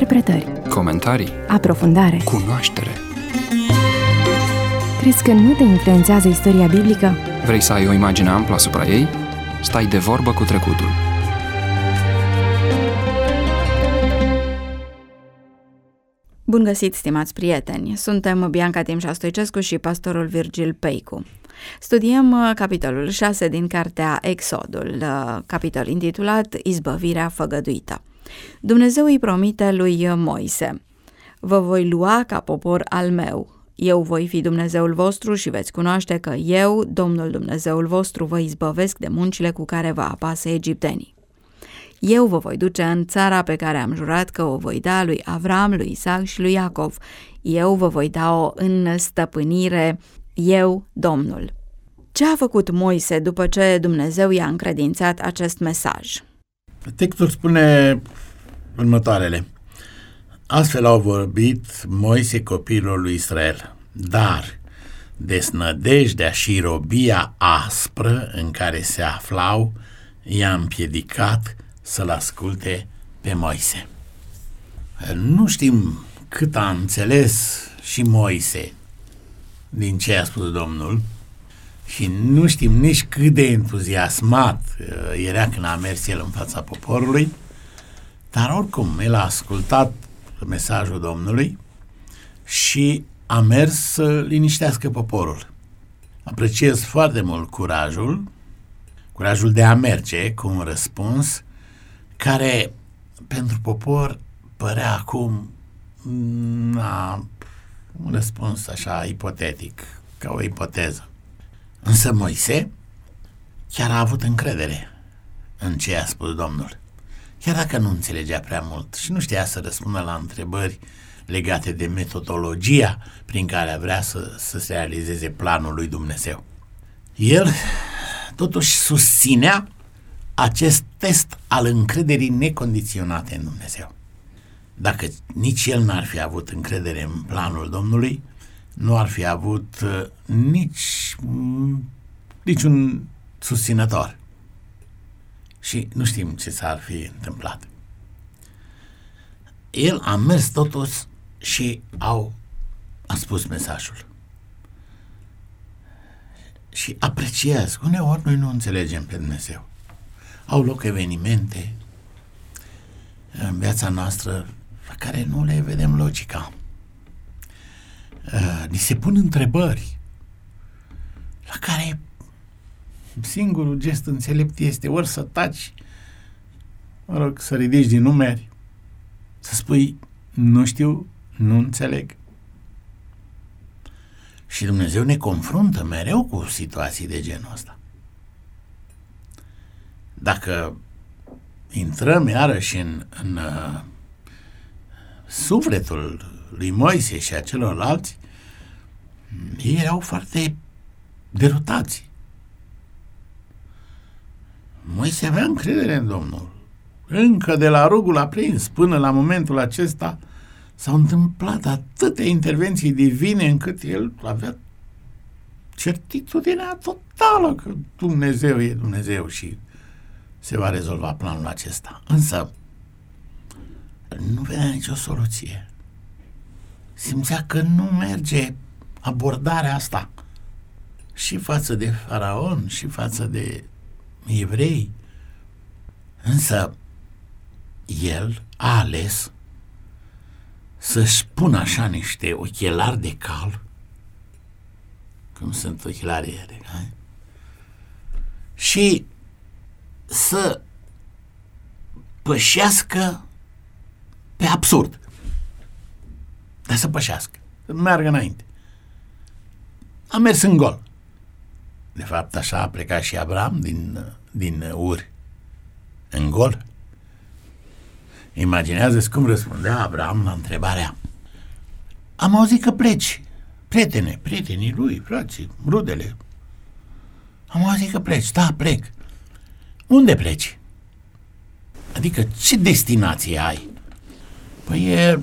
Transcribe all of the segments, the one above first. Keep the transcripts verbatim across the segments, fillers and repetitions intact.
Interpretări, comentarii, aprofundare, cunoaștere. Crezi că nu te influențează istoria biblică? Vrei să ai o imagine amplă asupra ei? Stai de vorbă cu trecutul. Bun găsit, stimați prieteni! Suntem Bianca Timșa Stoicescu și pastorul Virgil Peicu. Studiem capitolul șase din cartea Exodul, capitol intitulat Izbăvirea făgăduită. Dumnezeu îi promite lui Moise: vă voi lua ca popor al meu. Eu voi fi Dumnezeul vostru și veți cunoaște că eu, Domnul Dumnezeul vostru, vă izbăvesc de muncile cu care vă apasă egiptenii. Eu vă voi duce în țara pe care am jurat că o voi da lui Avram, lui Isaac și lui Iacov. Eu vă voi da-o în stăpânire, eu, Domnul. Ce a făcut Moise după ce Dumnezeu i-a încredințat acest mesaj? Textul spune următoarele: astfel au vorbit Moise copilul lui Israel, dar desnădejdea și robia aspră în care se aflau i-a împiedicat să-l asculte pe Moise. Nu știm cât a înțeles și Moise din ce a spus Domnul și nu știm nici cât de entuziasmat era când a mers el în fața poporului, dar oricum el a ascultat mesajul Domnului și a mers să liniștească poporul. Apreciez foarte mult curajul, curajul de a merge cu un răspuns care pentru popor părea acum na, un răspuns așa ipotetic, ca o ipoteză. Însă Moise chiar a avut încredere în ce a spus Domnul, chiar dacă nu înțelegea prea mult și nu știa să răspundă la întrebări legate de metodologia prin care vrea să, să se realizeze planul lui Dumnezeu. El totuși susținea acest test al încrederii necondiționate în Dumnezeu. Dacă nici el n-ar fi avut încredere în planul Domnului, nu ar fi avut uh, nici niciun susținător. Și nu știm ce s-ar fi întâmplat. El a mers totuși și au, a spus mesajul. Și apreciez, uneori noi nu înțelegem pe Dumnezeu. Au loc evenimente în viața noastră la care nu le vedem logica. Ni se pun întrebări la care singurul gest înțelept este ori să taci, mă rog, să ridici din numeri, să spui nu știu, nu înțeleg. Și Dumnezeu ne confruntă mereu cu situații de genul ăsta. Dacă intrăm iarăși în, în uh, sufletul lui Moise și a celorlalți, ei erau foarte derutați. Moise avea încredere în Domnul. Încă de la rugul aprins până la momentul acesta s-au întâmplat atâtea intervenții divine încât el avea certitudinea totală că Dumnezeu e Dumnezeu și se va rezolva planul acesta. Însă nu vedea nicio soluție. Simțea că nu merge abordarea asta și față de faraon și față de evrei. Însă el a ales să-și pună așa niște ochelari de cal, cum sunt ochelarii de cal, și să pășească pe absurd. Dar să pășească, să meargă înainte. A mers în gol. De fapt, așa a plecat și Avram din, din Ur, în gol. Imaginează-ți cum răspundea Avram la întrebarea: am auzit că pleci, prietene, prietenii lui, frații, rudele. Am auzit că pleci, da, plec. Unde pleci? Adică ce destinație ai? Păi e...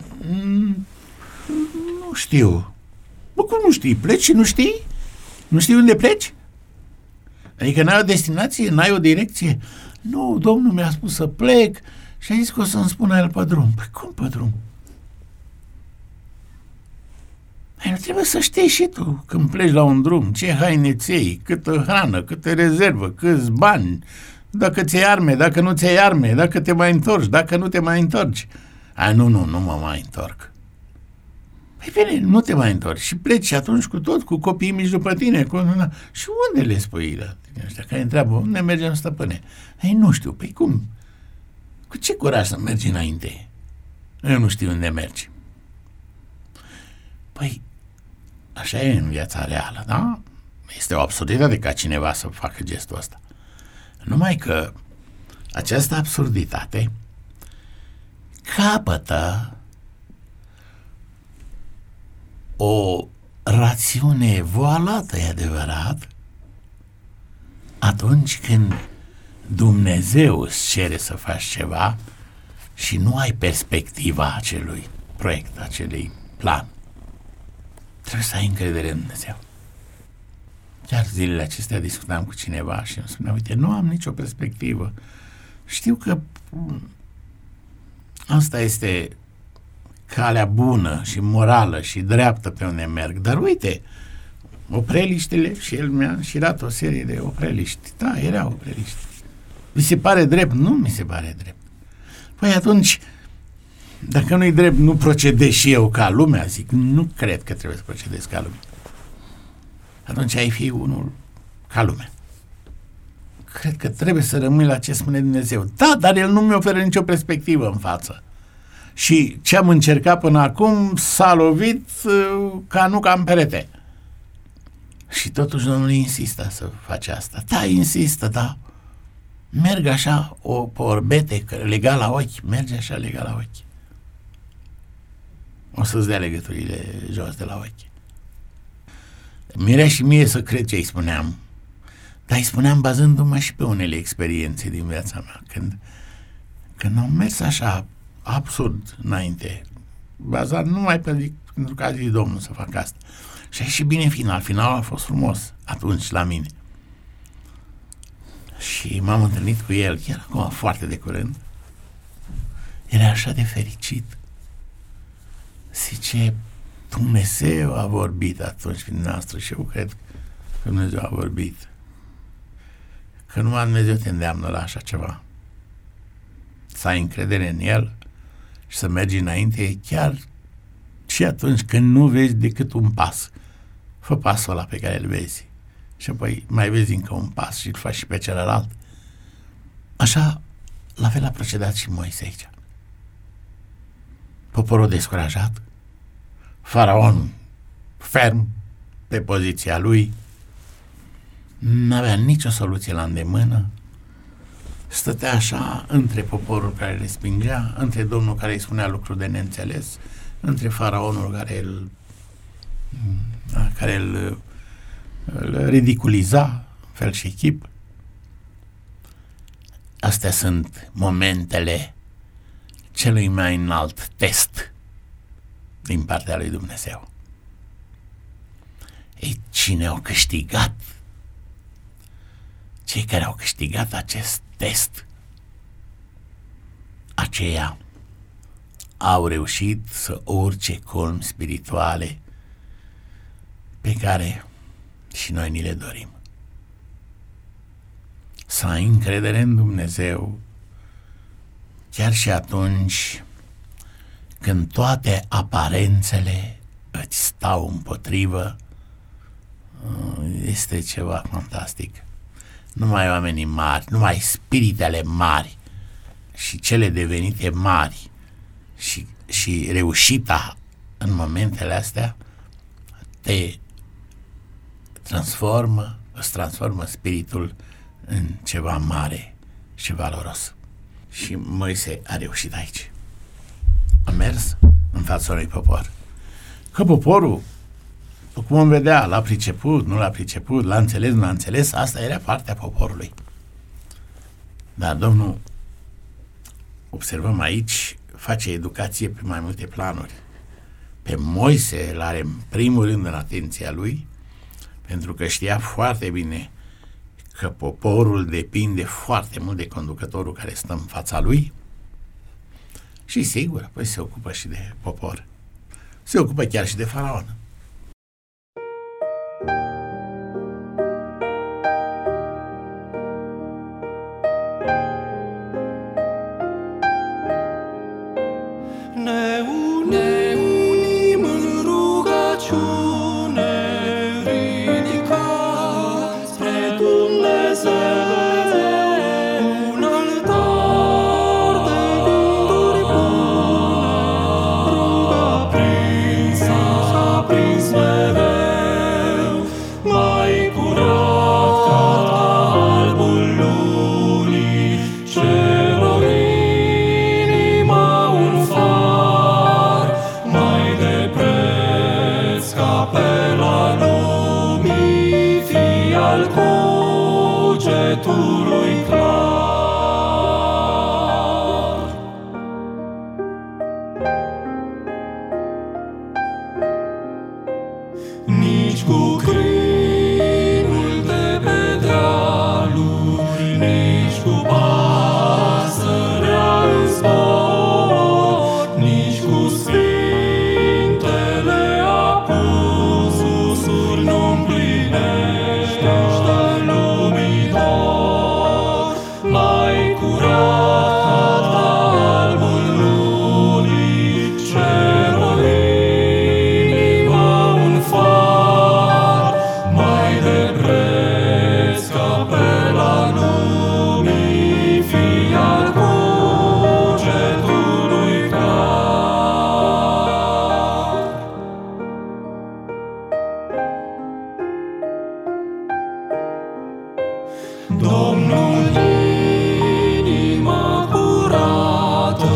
nu știu. Bă, cum nu știi? Pleci și nu știi? Nu știi unde pleci? Adică n-ai o destinație? N-ai o direcție? Nu, Domnul mi-a spus să plec și a zis că o să-mi spună el pe drum. Păi cum pe drum? Păi nu trebuie să știi și tu când pleci la un drum ce haine ți iei, câtă hrană, câtă rezervă, câți bani, dacă ți-ai arme, dacă nu ți-ai arme, dacă te mai întorci, dacă nu te mai întorci. A, nu, nu, nu mă mai întorc. Păi bine, nu te mai întorci și pleci și atunci cu tot, cu copiii mici după tine. Cu... Și unde le spui la tine ăștia care întreabă, unde mergem, stăpâne? Ei, nu știu, păi cum? Cu ce curaj să mergi înainte? Eu nu știu unde mergi. Păi, așa e în viața reală, da? Este o absurditate ca cineva să facă gestul ăsta. Numai că această absurditate capătă o rațiune voalată, e adevărat, atunci când Dumnezeu îți cere să faci ceva și nu ai perspectiva acelui proiect, acelui plan. Trebuie să ai încredere în Dumnezeu. Chiar zilele acestea discutam cu cineva și îmi spunea, uite, nu am nicio perspectivă. Știu că asta este calea bună și morală și dreaptă pe unde merg, dar uite, opreliștele, și el mi-a șirat o serie de opreliști. Da, erau opreliști. Mi se pare drept? Nu mi se pare drept. Păi atunci, dacă nu-i drept, nu procedez și eu ca lumea, zic, nu cred că trebuie să procedez ca lumea. Atunci ai fi unul ca lumea. Cred că trebuie să rămâi la ce spune Dumnezeu. Da, dar el nu mi oferă nicio perspectivă în față. Și ce am încercat până acum s-a lovit uh, ca nu ca în perete. Și totuși Domnul insistă să face asta. Da, insistă, da. Merg așa o, pe orbete, legat la ochi, merge așa legat la ochi. O să-ți dea legăturile jos de la ochi. Mi-era și mie să cred ce îi spuneam, dar îi spuneam bazându-mă și pe unele experiențe din viața mea, când, când am mers așa absurd înainte, bazat numai pe, pentru că a zis Domnul să fac asta. Și a ieșit bine final, finalul a fost frumos atunci la mine. Și m-am întâlnit cu el, chiar acum foarte de curând. Era așa de fericit. Zice, Dumnezeu a vorbit atunci prin noastră și eu cred că Dumnezeu a vorbit. Că numai Dumnezeu te îndeamnă la așa ceva. Să ai încredere în El și să mergi înainte chiar și atunci când nu vezi decât un pas. Fă pasul ăla pe care îl vezi și apoi mai vezi încă un pas și îl faci și pe celălalt. Așa, la fel a procedat și Moise aici. Poporul descurajat, Faraon ferm pe poziția lui, n-avea nicio soluție la îndemână, stătea așa între poporul care le spingea, între Domnul care îi spunea lucruri de neînțeles, între Faraonul care îl care îl, îl ridiculiza fel și chip. Astea sunt momentele celui mai înalt test din partea lui Dumnezeu. Ei, cine au câștigat? Cei care au câștigat acest test, aceia au reușit să urce colmi spirituale pe care și noi ni le dorim. Să ai încredere în Dumnezeu chiar și atunci când toate aparențele îți stau împotrivă, este ceva fantastic. Numai oamenii mari, numai spiritele mari și cele devenite mari și, și reușita în momentele astea te transformă, îți transformă spiritul în ceva mare și valoros. Și Moise a reușit aici. A mers în fața unui popor. Că poporul, cum vom vedea, l-a priceput, nu l-a priceput, l-a înțeles, nu l-a înțeles, asta era partea poporului. Dar Domnul, observăm aici, face educație pe mai multe planuri. Pe Moise îl are în primul rând în atenția lui, pentru că știa foarte bine că poporul depinde foarte mult de conducătorul care stă în fața lui și sigur, păi se ocupă și de popor. Se ocupă chiar și de Faraon. nici cu pasărea în zbor, nici cu sfintele apusuri nu împlinește al lumii dor. Mai curat ca albul lunii, cer o inima un far, mai de preț ca pe la lumii, fii al cugetului clar. Domnul, inima curată,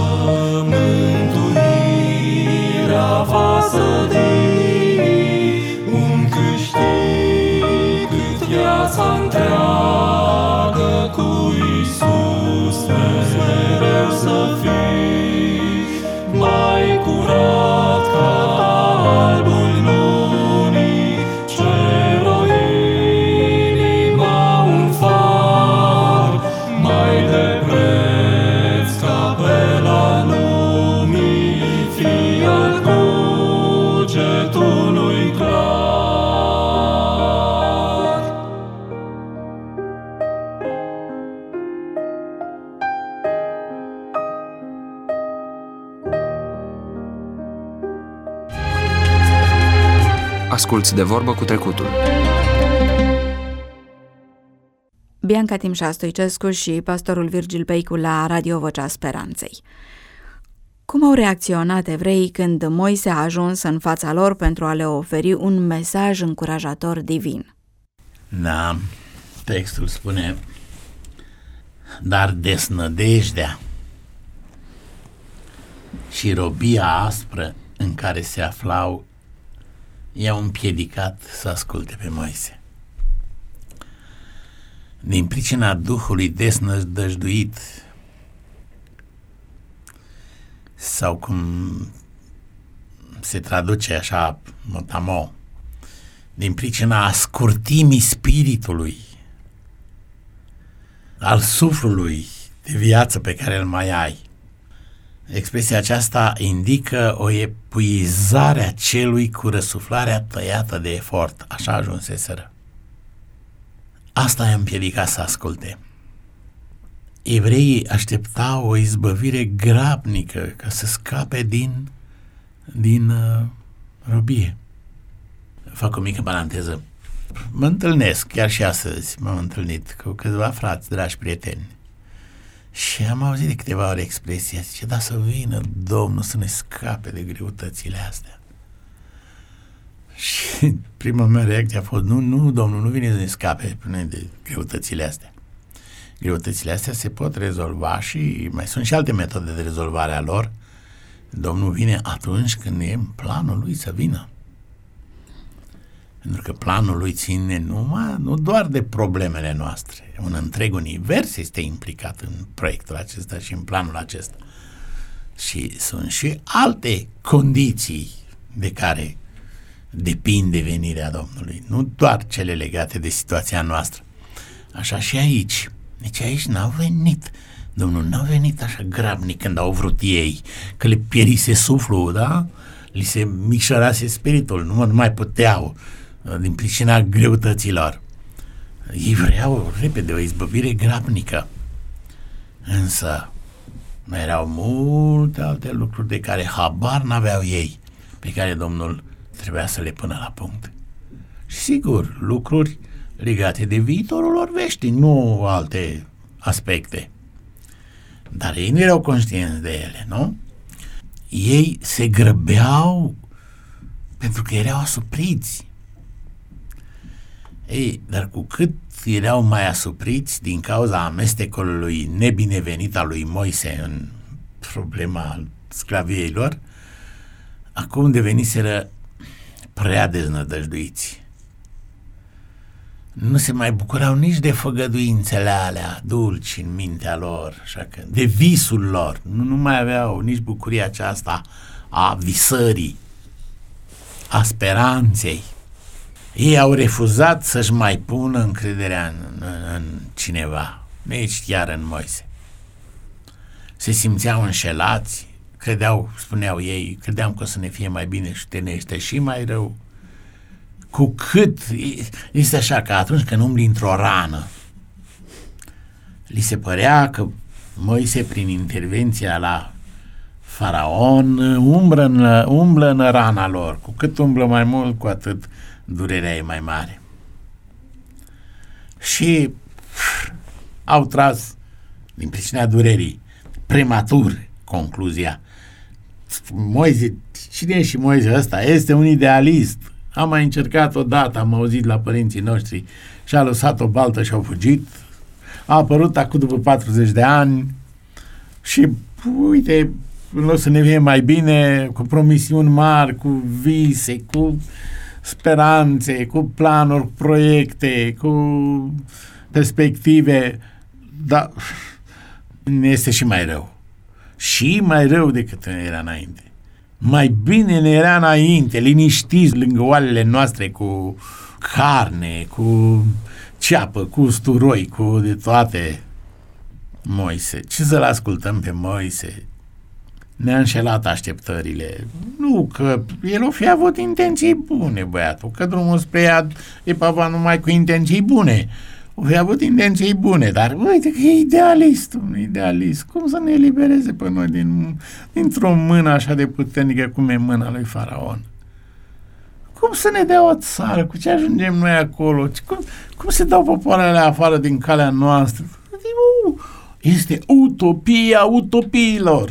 mântuirea va sădi, un câștig cât viața întreagă, cu Iisus mereu să fii. Mai curat ca albul lunii, cer o inima un far, mai de preț ca pe la lumii, fii al cugetului clar. Asculți De vorbă cu trecutul. Bianca Timșa Stoicescu și pastorul Virgil Peicu la Radio Vocea Speranței. Cum au reacționat evreii când Moise a ajuns în fața lor pentru a le oferi un mesaj încurajator divin? Da, textul spune: dar desnădejdea și robia aspră în care se aflau i-au împiedicat să asculte pe Moise. Din pricina Duhului desnădăjduit, sau cum se traduce așa, motamo, din pricina scurtimii spiritului, al suflului de viață pe care îl mai ai. Expresia aceasta indică o epuizare a celui cu răsuflarea tăiată de efort. Așa ajunseseră. Asta i-a împiedicat să asculte. Evreii așteptau o izbăvire grabnică ca să scape din, din uh, robie. Fac o mică paranteză. Mă întâlnesc, chiar și astăzi m-am întâlnit cu câțiva frați, dragi prieteni, și am auzit de câteva ori expresia, zice, da, să vină Domnul să ne scape de greutățile astea. Și prima mea reacție a fost, nu, nu, Domnul, nu vine să ne scape de greutățile astea. Greutățile astea se pot rezolva și mai sunt și alte metode de rezolvare a lor. Domnul vine atunci când e în planul lui să vină. Pentru că planul lui ține numai, nu doar de problemele noastre. Un întreg univers este implicat în proiectul acesta și în planul acesta. Și sunt și alte condiții de care depinde venirea Domnului, nu doar cele legate de situația noastră. Așa și aici. Deci aici n-au venit. Domnul n-a venit așa grabnic când au vrut ei, că le pierise suflul, da? Li se micșorase spiritul, nu mai puteau din pricina greutăților. Ei vreau repede o izbăvire grabnică. Însă mai erau multe alte lucruri de care habar n-aveau ei, pe care Domnul trebuia să le pună la punct. Și sigur, lucruri legate de viitorul lor veșnic, nu alte aspecte. Dar ei nu erau conștienți de ele, nu? Ei se grăbeau pentru că erau asupriți. Ei, dar cu cât erau mai asupriți din cauza amestecului nebinevenit al lui Moise în problema sclaviei lor, acum deveniseră prea deznădăjduiți. Nu se mai bucurau nici de făgăduințele alea dulci în mintea lor, așa că, de visul lor. Nu, nu mai aveau nici bucuria aceasta a visării, a speranței. Ei au refuzat să-și mai pună încrederea în, în, în cineva. nici chiar în Moise. Se simțeau înșelați, credeau, spuneau ei, credeam că o să ne fie mai bine și te ne este și mai rău. Cu cât este așa că atunci când umbli într-o rană, li se părea că Moise, prin intervenția la Faraon, umblă în, umblă în rana lor. Cu cât umblă mai mult, cu atât durerea e mai mare. Și au tras, din pricina durerii, prematur concluzia. Moise, cine e și Moise ăsta? Este un idealist. Am mai încercat odată, am auzit la părinții noștri și a lăsat o baltă și au fugit. A apărut acum după patruzeci de ani și uite, în loc să ne fie mai bine, cu promisiuni mari, cu vise, cu speranțe, cu planuri, cu proiecte, cu perspective, dar ne este și mai rău. Și mai rău decât ne era înainte. Mai bine ne era înainte, liniștiți lângă oalele noastre cu carne, cu ceapă, cu usturoi, cu de toate. Moise, ce să-l ascultăm pe Moise? Ne-a înșelat așteptările. Nu că el o fi avut intenții bune, băiatul, că drumul spre ea e papa numai cu intenții bune. O fi avut intenții bune, dar uite că e idealist, un idealist. Cum să ne elibereze pe noi din, dintr-o mână așa de puternică cum e mâna lui Faraon? Cum să ne dea o țară? Cu ce ajungem noi acolo? Cum, cum se dau popoarele afară din calea noastră? Este utopia utopiilor.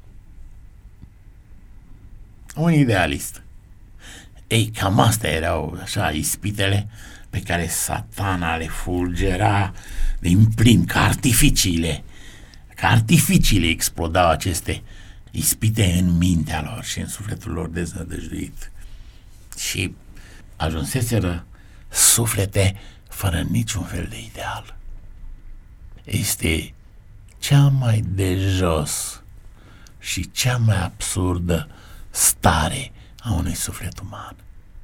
Un idealist. Ei, cam astea erau așa ispitele pe care Satana le fulgera din plin, ca artificiile. Ca artificiile explodau aceste ispite în mintea lor și în sufletul lor deznădăjduit. Și ajunseseră suflete fără niciun fel de ideal. Este cea mai de jos și cea mai absurdă stare a unui suflet uman.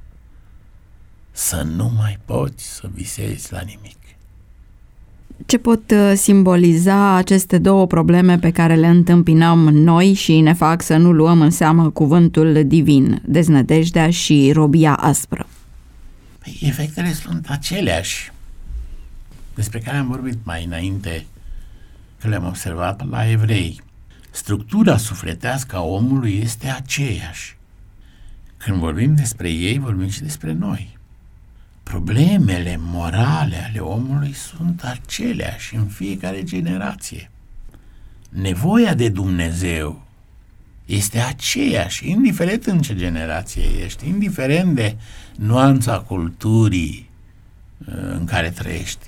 Să nu mai poți să visezi la nimic. Ce pot simboliza aceste două probleme pe care le întâmpinăm noi și ne fac să nu luăm în seamă cuvântul divin, deznădejdea și robia aspră? Păi, efectele sunt aceleași, despre care am vorbit mai înainte, că le-am observat la evrei. Structura sufletească a omului este aceeași. Când vorbim despre ei, vorbim și despre noi. Problemele morale ale omului sunt aceleași în fiecare generație. Nevoia de Dumnezeu este aceeași, indiferent în ce generație ești, indiferent de nuanța culturii în care trăiești.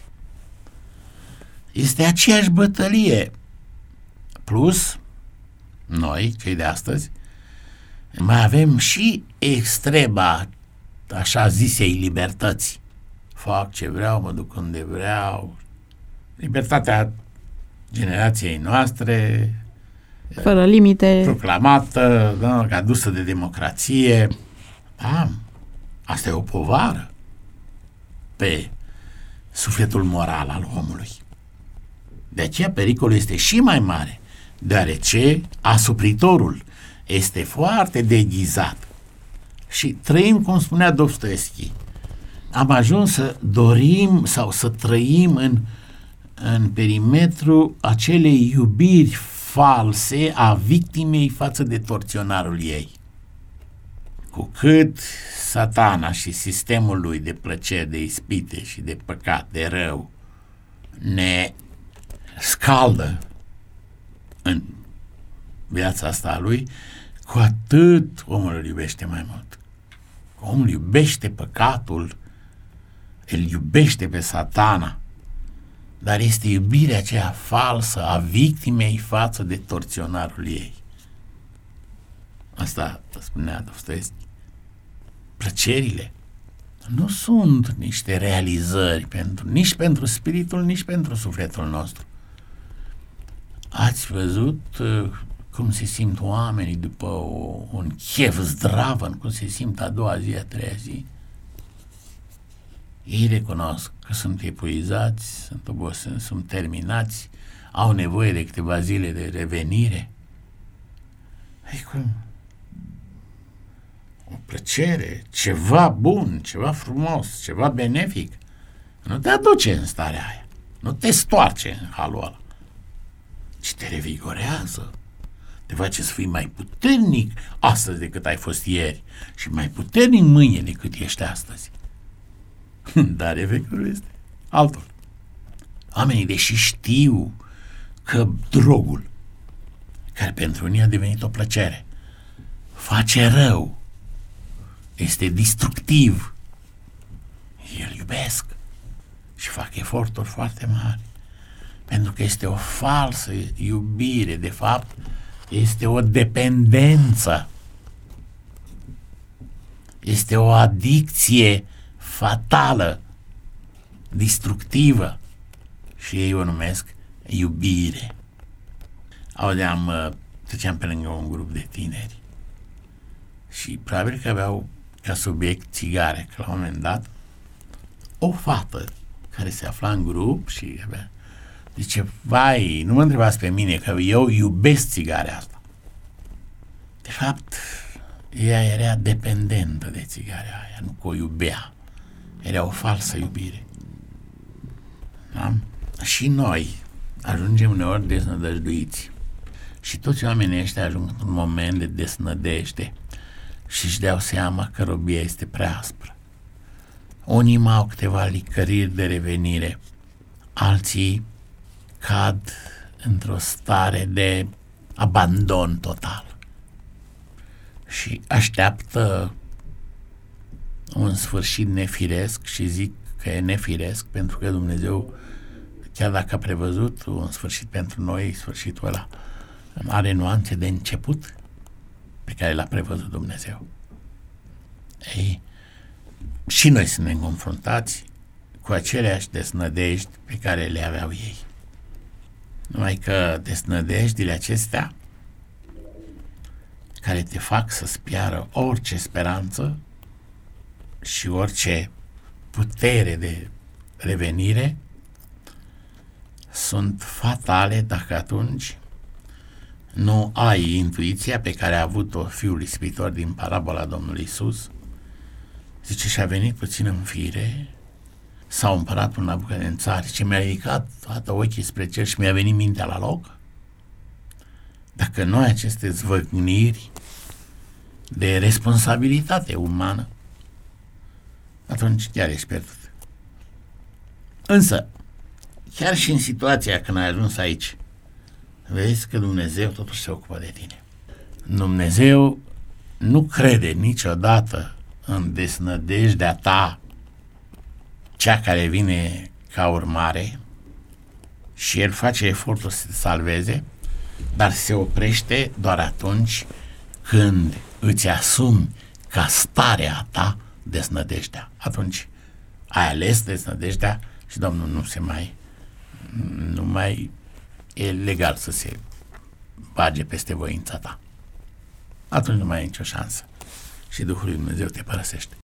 Este aceeași bătălie. Plus, noi, cei de astăzi, mai avem și extrema, așa zisei, libertăți. Fac ce vreau, mă duc unde vreau. Libertatea generației noastre, fără limite, proclamată, da, adusă de democrație. Da, asta e o povară pe sufletul moral al omului. De aceea pericolul este și mai mare, deoarece asupritorul este foarte deghizat. Și trăim, cum spunea Dostoevski, am ajuns să dorim sau să trăim în, în perimetru acelei iubiri false a victimei față de torționarul ei. Cu cât Satana și sistemul lui de plăceri, de ispite și de păcat, de rău, ne scaldă în viața asta a lui, cu atât omul îl iubește mai mult. Omul iubește păcatul, îl iubește pe Satana, dar este iubirea aceea falsă a victimei față de torționarul ei. Asta spunea Dostoevski. Plăcerile nu sunt niște realizări pentru, nici pentru spiritul, nici pentru sufletul nostru. Ați văzut uh, cum se simt oamenii după o, un chef zdravăn, cum se simt a doua zi, a treia zi? Ei recunosc că sunt epuizați, sunt obosiți, sunt terminați, au nevoie de câteva zile de revenire. Ei, cum? O plăcere, ceva bun, ceva frumos, ceva benefic, nu te aduce în starea aia, nu te stoarce în halul ăla, ci te revigorează, te face să fii mai puternic astăzi decât ai fost ieri și mai puternic mâine decât ești astăzi. Dar efectul este altul. Oamenii, deși știu că drogul, care pentru unii a devenit o plăcere, face rău, este destructiv, îl iubesc și fac eforturi foarte mari, pentru că este o falsă iubire, de fapt este o dependență, este o adicție fatală, destructivă, și ei o numesc iubire. Auzeam, treceam pe lângă un grup de tineri și probabil că aveau ca subiect țigare, că la un moment dat o fată care se afla în grup și avea, zice, vai, nu mă întrebați pe mine că eu iubesc țigarea asta. De fapt, ea era dependentă de țigarea aia, nu că o iubea. Era o falsă iubire. Da? Și noi ajungem uneori deznădăjduiți. Și toți oamenii ăștia ajung într-un moment de desnădejde și își dau seama că robia este prea aspră. Unii mai au câteva licăriri de revenire, alții cad într-o stare de abandon total și așteaptă un sfârșit nefiresc, și zic că e nefiresc pentru că Dumnezeu, chiar dacă a prevăzut un sfârșit pentru noi, sfârșitul ăla are nuanțe de început pe care l-a prevăzut Dumnezeu. Ei, și noi suntem confruntați cu aceleași desnădejdi pe care le aveau ei. Numai că desnădejdile acestea, care te fac să-ți piară orice speranță și orice putere de revenire, sunt fatale dacă atunci nu ai intuiția pe care a avut-o fiul ispitor din parabola Domnului Iisus. Zice, și-a venit puțin în fire, s-a împărat un Nabucodonosor, ce mi-a ridicat toată ochii spre cer și mi-a venit mintea la loc. Dacă noi aceste zvăgniri de responsabilitate umană, atunci chiar ești pierdut. Însă, chiar și în situația când ai ajuns aici, vezi că Dumnezeu totuși se ocupă de tine. Dumnezeu nu crede niciodată în desnădejdea ta, cea care vine ca urmare, și El face efortul să te salveze, dar se oprește doar atunci când îți asumi ca starea ta desnădejdea. Atunci ai ales desnădejdea și Domnul nu se mai nu mai e legal să se bage peste voința ta. Atunci nu mai ai nicio șansă și Duhul lui Dumnezeu te părăsește.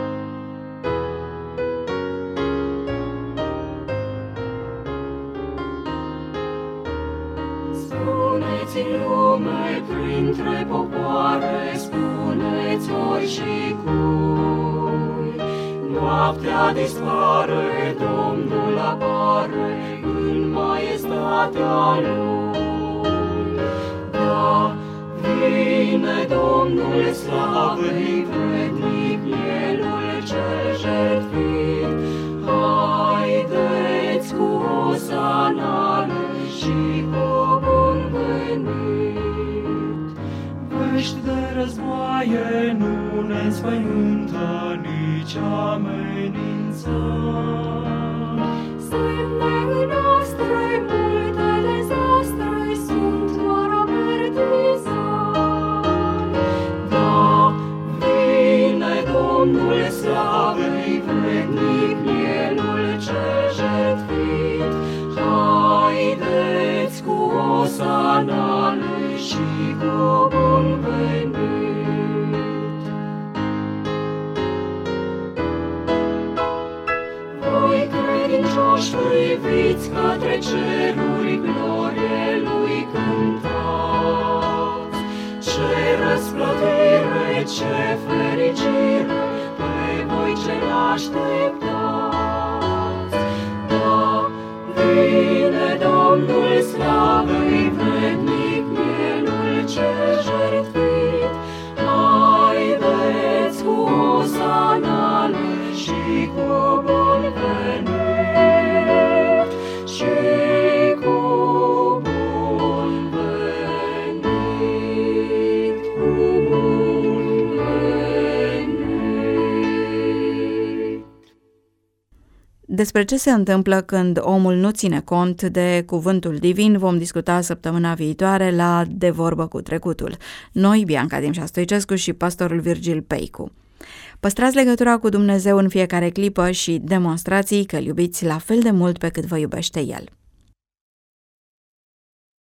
Spuneți în lume printre popoare, spuneți ori și cui. Noaptea dispare, Domnul apare în maestatea Lui. Da, vine Domnul slavei, vrednic mielul cel jertfit. Haideți cu osanale și cu bun venit. Vești de războaie nu ne înspăimântă nici amenințări. Semnele noastre, multe dezastre, sunt doar avertizări. Da, vine Domnul slavei, vrednic mielul cel jertfit. Haideți cu osanale și cu bun venit. priviți către ceruri, glorie lui cântați. Ce răsplătire, ce fericire, pe voi ce l-așteptați. Da, vine Domnul slavei, vrednic mielul ce jertfit. Haideți cu osanale și cu bun venit, și cu bun venit, cu bun venit. Despre ce se întâmplă când omul nu ține cont de cuvântul divin vom discuta săptămâna viitoare la De vorbă cu trecutul. Noi, Bianca Dimșa Stoicescu și pastorul Virgil Peicu. Păstrați legătura cu Dumnezeu în fiecare clipă și demonstrați că îl iubiți la fel de mult pe cât vă iubește El.